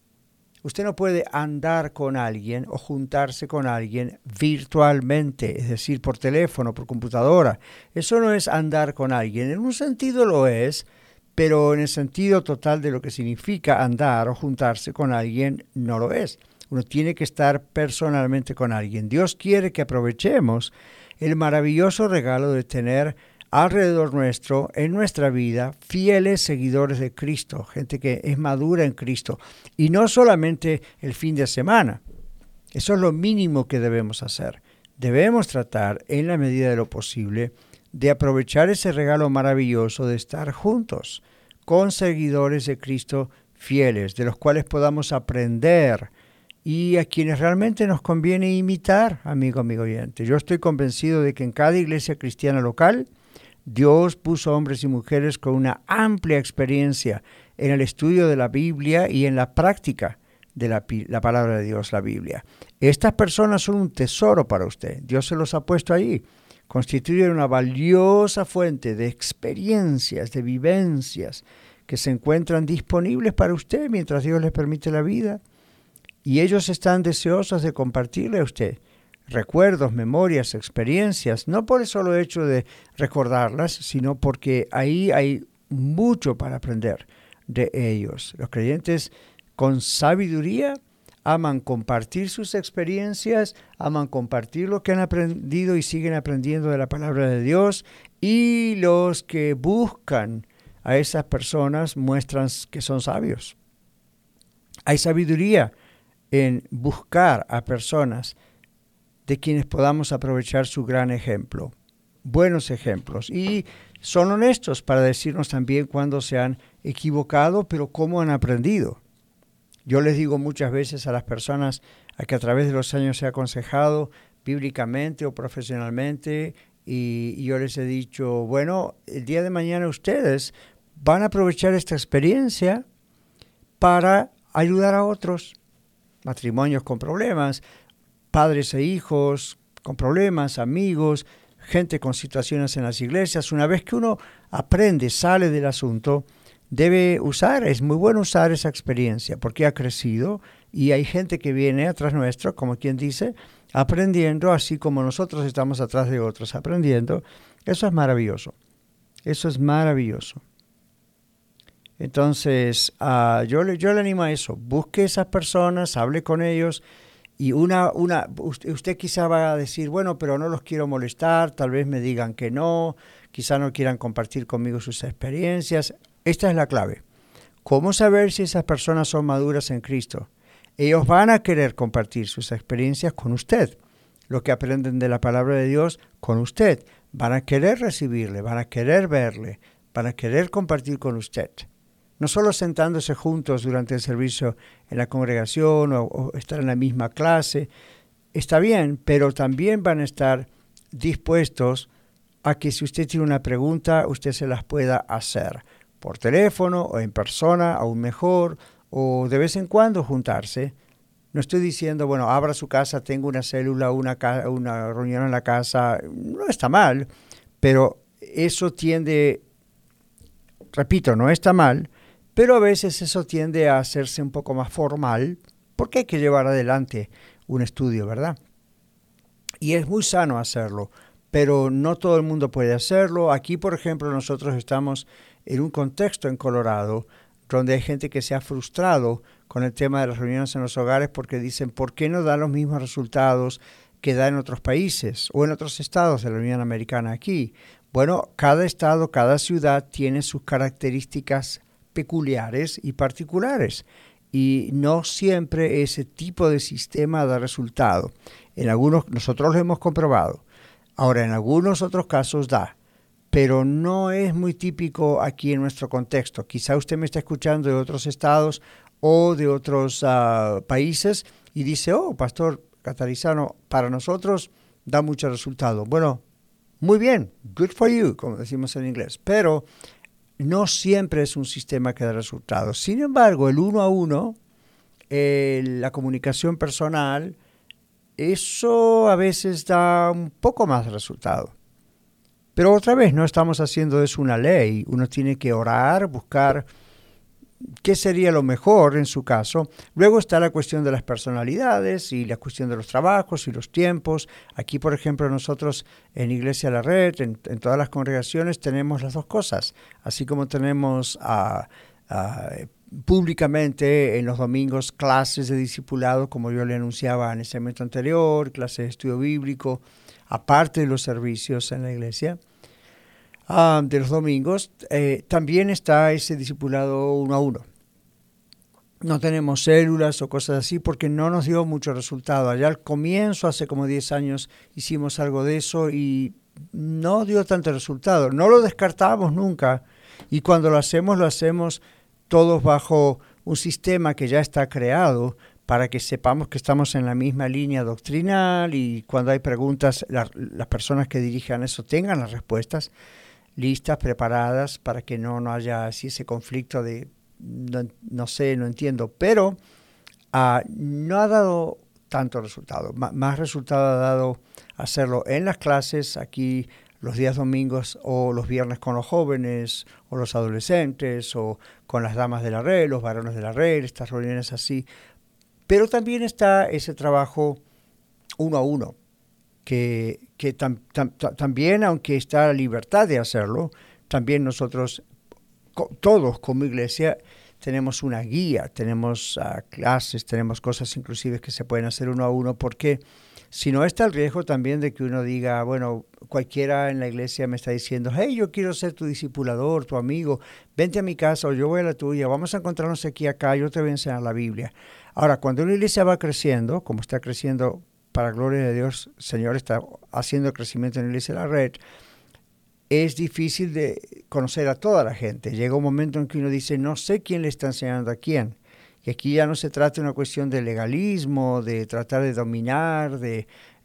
B: Usted no puede andar con alguien o juntarse con alguien virtualmente, es decir, por teléfono, por computadora. Eso no es andar con alguien. En un sentido lo es, pero en el sentido total de lo que significa andar o juntarse con alguien no lo es. Uno tiene que estar personalmente con alguien. Dios quiere que aprovechemos el maravilloso regalo de tener alrededor nuestro, en nuestra vida, fieles seguidores de Cristo, gente que es madura en Cristo. Y no solamente el fin de semana. Eso es lo mínimo que debemos hacer. Debemos tratar, en la medida de lo posible, de aprovechar ese regalo maravilloso de estar juntos con seguidores de Cristo fieles, de los cuales podamos aprender y a quienes realmente nos conviene imitar, amigo oyente. Yo estoy convencido de que en cada iglesia cristiana local, Dios puso hombres y mujeres con una amplia experiencia en el estudio de la Biblia y en la práctica de la palabra de Dios, la Biblia. Estas personas son un tesoro para usted. Dios se los ha puesto ahí. Constituyen una valiosa fuente de experiencias, de vivencias que se encuentran disponibles para usted mientras Dios les permite la vida. Y ellos están deseosos de compartirle a usted recuerdos, memorias, experiencias, no por el solo hecho de recordarlas, sino porque ahí hay mucho para aprender de ellos. Los creyentes con sabiduría aman compartir sus experiencias, aman compartir lo que han aprendido y siguen aprendiendo de la palabra de Dios, y los que buscan a esas personas muestran que son sabios. Hay sabiduría en buscar a personas de quienes podamos aprovechar su gran ejemplo, buenos ejemplos, y son honestos para decirnos también cuando se han equivocado, pero cómo han aprendido. Yo les digo muchas veces a las personas a que a través de los años he aconsejado bíblicamente o profesionalmente, y yo les he dicho, bueno, el día de mañana ustedes van a aprovechar esta experiencia para ayudar a otros, matrimonios con problemas, padres e hijos con problemas, amigos, gente con situaciones en las iglesias. Una vez que uno aprende, sale del asunto, debe usar, es muy bueno usar esa experiencia porque ha crecido y hay gente que viene atrás nuestro, como quien dice, aprendiendo, así como nosotros estamos atrás de otros aprendiendo. Eso es maravilloso. Eso es maravilloso. Entonces, yo le animo a eso. Busque esas personas, hable con ellos. Y usted quizá va a decir, bueno, pero no los quiero molestar, tal vez me digan que no, quizá no quieran compartir conmigo sus experiencias. Esta es la clave. ¿Cómo saber si esas personas son maduras en Cristo? Ellos van a querer compartir sus experiencias con usted, lo que aprenden de la palabra de Dios con usted. Van a querer recibirle, van a querer verle, van a querer compartir con usted. No solo sentándose juntos durante el servicio en la congregación o estar en la misma clase, está bien, pero también van a estar dispuestos a que si usted tiene una pregunta, usted se las pueda hacer por teléfono o en persona, aún mejor, o de vez en cuando juntarse. No estoy diciendo, bueno, abra su casa, tengo una célula, una reunión en la casa, no está mal, pero eso tiende, repito, no está mal, pero a veces eso tiende a hacerse un poco más formal, porque hay que llevar adelante un estudio, ¿verdad? Y es muy sano hacerlo, pero no todo el mundo puede hacerlo. Aquí, por ejemplo, nosotros estamos en un contexto en Colorado donde hay gente que se ha frustrado con el tema de las reuniones en los hogares porque dicen, ¿por qué no da los mismos resultados que da en otros países o en otros estados de la Unión Americana aquí? Bueno, cada estado, cada ciudad tiene sus características peculiares y particulares y no siempre ese tipo de sistema da resultado. En algunos, nosotros lo hemos comprobado. Ahora, en algunos otros casos da, pero no es muy típico aquí en nuestro contexto. Quizá usted me está escuchando de otros estados o de otros países y dice, oh, Pastor Catarizano, para nosotros da mucho resultado. Bueno, muy bien, good for you, como decimos en inglés, pero no siempre es un sistema que da resultados. Sin embargo, el 1 a 1, la comunicación personal, eso a veces da un poco más de resultado. Pero otra vez, no estamos haciendo eso una ley. Uno tiene que orar, buscar qué sería lo mejor en su caso. Luego está la cuestión de las personalidades y la cuestión de los trabajos y los tiempos. Aquí, por ejemplo, nosotros en Iglesia La Red, en todas las congregaciones, tenemos las dos cosas. Así como tenemos públicamente en los domingos clases de discipulado, como yo le anunciaba en el segmento anterior, clases de estudio bíblico, aparte de los servicios en la iglesia, de los domingos, también está ese discipulado 1 a 1. No tenemos células o cosas así porque no nos dio mucho resultado. Allá al comienzo, hace como 10 años, hicimos algo de eso y no dio tanto resultado. No lo descartamos nunca y cuando lo hacemos todos bajo un sistema que ya está creado para que sepamos que estamos en la misma línea doctrinal y cuando hay preguntas, las personas que dirijan eso tengan las respuestas listas, preparadas, para que no haya así ese conflicto de no sé, no entiendo, pero no ha dado tanto resultado. Más resultado ha dado hacerlo en las clases, aquí los días domingos o los viernes con los jóvenes o los adolescentes o con las damas de la red, los varones de la red, estas reuniones así. Pero también está ese trabajo 1 a 1, que también, aunque está la libertad de hacerlo, también nosotros, todos como iglesia, tenemos una guía, tenemos clases, tenemos cosas inclusive que se pueden hacer 1 a 1, porque si no está el riesgo también de que uno diga, bueno, cualquiera en la iglesia me está diciendo, hey, yo quiero ser tu discipulador, tu amigo, vente a mi casa o yo voy a la tuya, vamos a encontrarnos aquí acá, yo te voy a enseñar la Biblia. Ahora, cuando una iglesia va creciendo, como está creciendo, para gloria de Dios, el Señor está haciendo crecimiento en la iglesia de la red, es difícil de conocer a toda la gente. Llega un momento en que uno dice, no sé quién le está enseñando a quién. Y aquí ya no se trata de una cuestión de legalismo, de tratar de dominar, de,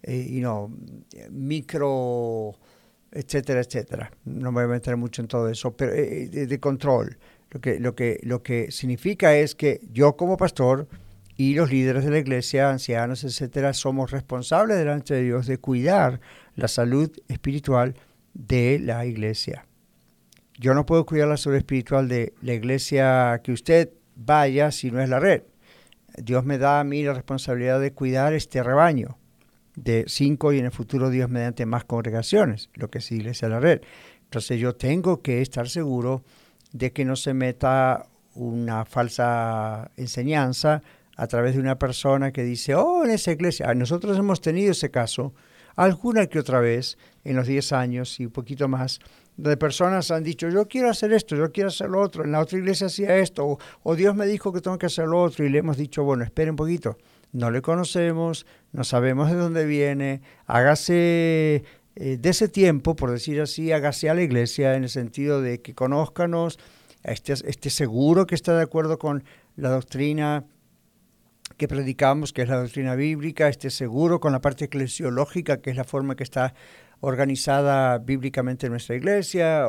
B: micro, etcétera, etcétera. No me voy a meter mucho en todo eso, pero de control. Lo que significa es que yo como pastor y los líderes de la iglesia, ancianos, etcétera, somos responsables delante de Dios de cuidar la salud espiritual de la iglesia. Yo no puedo cuidar la salud espiritual de la iglesia que usted vaya si no es la red. Dios me da a mí la responsabilidad de cuidar este rebaño de 5 y en el futuro Dios mediante más congregaciones, lo que es Iglesia La Red. Entonces yo tengo que estar seguro de que no se meta una falsa enseñanza a través de una persona que dice, en esa iglesia, nosotros hemos tenido ese caso alguna que otra vez en los 10 años y un poquito más, donde personas han dicho, yo quiero hacer esto, yo quiero hacer lo otro, en la otra iglesia hacía esto, o Dios me dijo que tengo que hacer lo otro, y le hemos dicho, bueno, espere un poquito, no le conocemos, no sabemos de dónde viene, hágase de ese tiempo, por decir así, hágase a la iglesia en el sentido de que conózcanos, esté seguro que está de acuerdo con la doctrina que predicamos, que es la doctrina bíblica, esté seguro con la parte eclesiológica, que es la forma que está organizada bíblicamente en nuestra iglesia,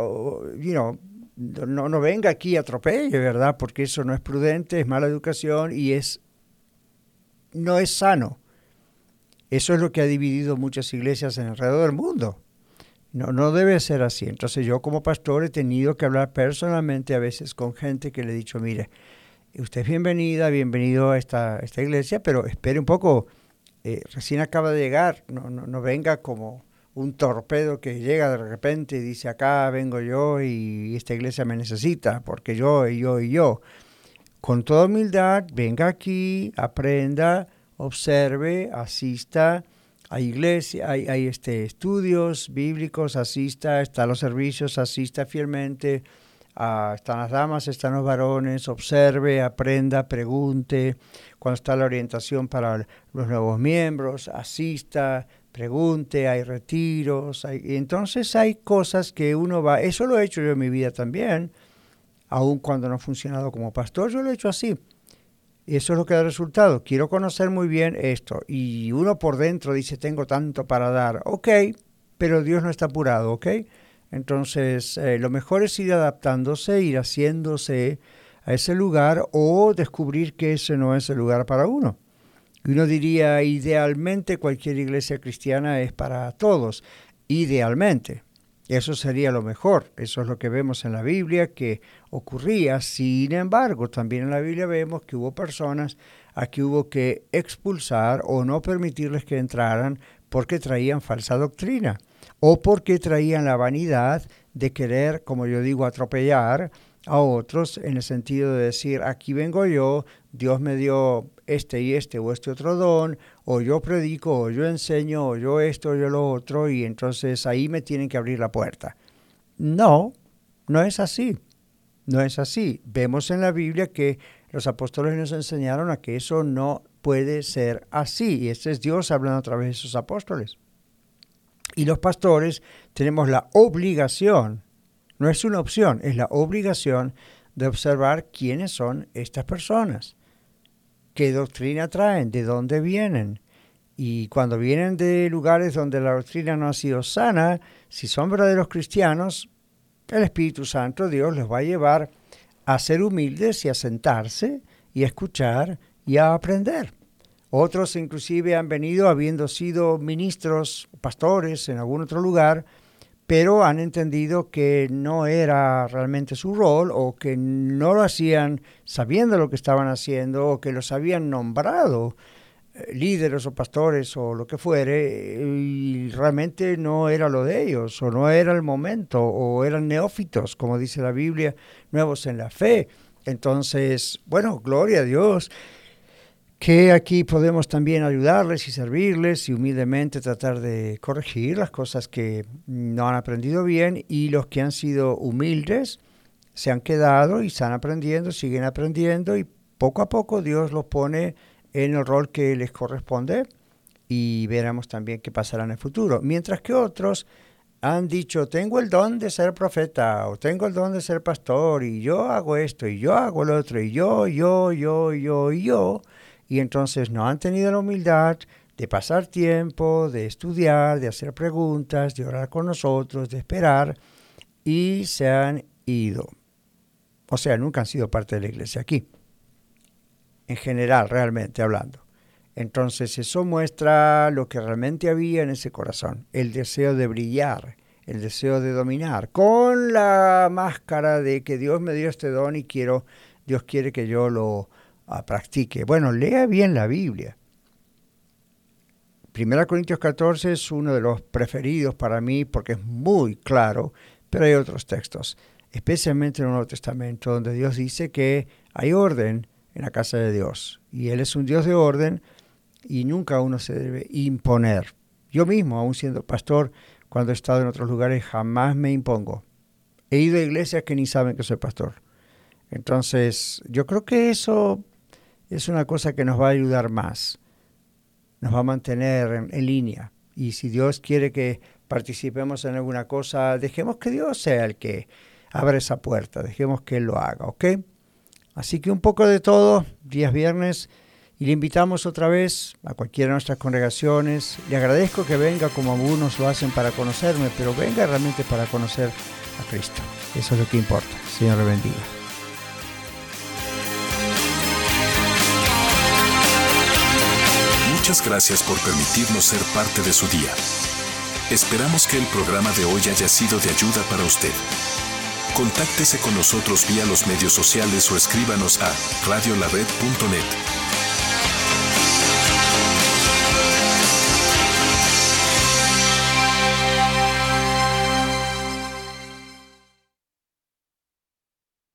B: no venga aquí y atropelle, ¿verdad? Porque eso no es prudente, es mala educación y no es sano. Eso es lo que ha dividido muchas iglesias alrededor del mundo. No debe ser así. Entonces yo como pastor he tenido que hablar personalmente a veces con gente que le he dicho, mire, usted es bienvenido a esta iglesia, pero espere un poco, recién acaba de llegar, no venga como un torpedo que llega de repente y dice, acá vengo yo y esta iglesia me necesita, porque yo. Con toda humildad, venga aquí, aprenda, observe, asista a iglesia, hay estudios bíblicos, asista, está los servicios, asista fielmente, están las damas, están los varones, observe, aprenda, pregunte. Cuando está la orientación para los nuevos miembros, asista, pregunte, hay retiros, entonces hay cosas que uno va, eso lo he hecho yo en mi vida también, aun cuando no ha funcionado como pastor, yo lo he hecho así. Y eso es lo que da resultado. Quiero conocer muy bien esto. Y uno por dentro dice, tengo tanto para dar. Ok, pero Dios no está apurado, ¿ok? Entonces, lo mejor es ir adaptándose, ir haciéndose a ese lugar o descubrir que ese no es el lugar para uno. Y uno diría, idealmente cualquier iglesia cristiana es para todos. Idealmente. Eso sería lo mejor. Eso es lo que vemos en la Biblia que ocurría. Sin embargo, también en la Biblia vemos que hubo personas a que hubo que expulsar o no permitirles que entraran porque traían falsa doctrina o porque traían la vanidad de querer, como yo digo, atropellar a otros en el sentido de decir, aquí vengo yo, Dios me dio este y este o este otro don, o yo predico, o yo enseño, o yo esto, o yo lo otro, y entonces ahí me tienen que abrir la puerta. No es así. No es así. Vemos en la Biblia que los apóstoles nos enseñaron a que eso no puede ser así, y este es Dios hablando a través de sus apóstoles. Y los pastores tenemos la obligación, no es una opción, es la obligación de observar quiénes son estas personas, qué doctrina traen, de dónde vienen. Y cuando vienen de lugares donde la doctrina no ha sido sana, si son verdaderos cristianos, el Espíritu Santo, Dios, les va a llevar a ser humildes y a sentarse y a escuchar y a aprender. Otros inclusive han venido habiendo sido ministros, pastores en algún otro lugar, pero han entendido que no era realmente su rol o que no lo hacían sabiendo lo que estaban haciendo o que los habían nombrado líderes o pastores o lo que fuere y realmente no era lo de ellos o no era el momento o eran neófitos, como dice la Biblia, nuevos en la fe. Entonces, bueno, gloria a Dios que aquí podemos también ayudarles y servirles y humildemente tratar de corregir las cosas que no han aprendido bien, y los que han sido humildes se han quedado y están aprendiendo, siguen aprendiendo, y poco a poco Dios los pone en el rol que les corresponde y veremos también qué pasará en el futuro. Mientras que otros han dicho, tengo el don de ser profeta o tengo el don de ser pastor y yo hago esto y yo hago lo otro y yo. Y entonces no han tenido la humildad de pasar tiempo, de estudiar, de hacer preguntas, de orar con nosotros, de esperar, y se han ido. O sea, nunca han sido parte de la iglesia aquí, en general, realmente hablando. Entonces eso muestra lo que realmente había en ese corazón, el deseo de brillar, el deseo de dominar, con la máscara de que Dios me dio este don y Dios quiere que yo lo practique. Bueno, lea bien la Biblia. 1 Corintios 14 es uno de los preferidos para mí porque es muy claro, pero hay otros textos, especialmente en el Nuevo Testamento, donde Dios dice que hay orden en la casa de Dios. Y Él es un Dios de orden y nunca uno se debe imponer. Yo mismo, aún siendo pastor, cuando he estado en otros lugares, jamás me impongo. He ido a iglesias que ni saben que soy pastor. Entonces, yo creo que eso es una cosa que nos va a ayudar más. Nos va a mantener en línea. Y si Dios quiere que participemos en alguna cosa, dejemos que Dios sea el que abra esa puerta. Dejemos que Él lo haga, ¿ok? Así que un poco de todo, días viernes, y le invitamos otra vez a cualquiera de nuestras congregaciones. Le agradezco que venga como algunos lo hacen para conocerme, pero venga realmente para conocer a Cristo. Eso es lo que importa. Señor le bendiga.
A: Muchas gracias por permitirnos ser parte de su día. Esperamos que el programa de hoy haya sido de ayuda para usted. Contáctese con nosotros vía los medios sociales o escríbanos a radiolared.net.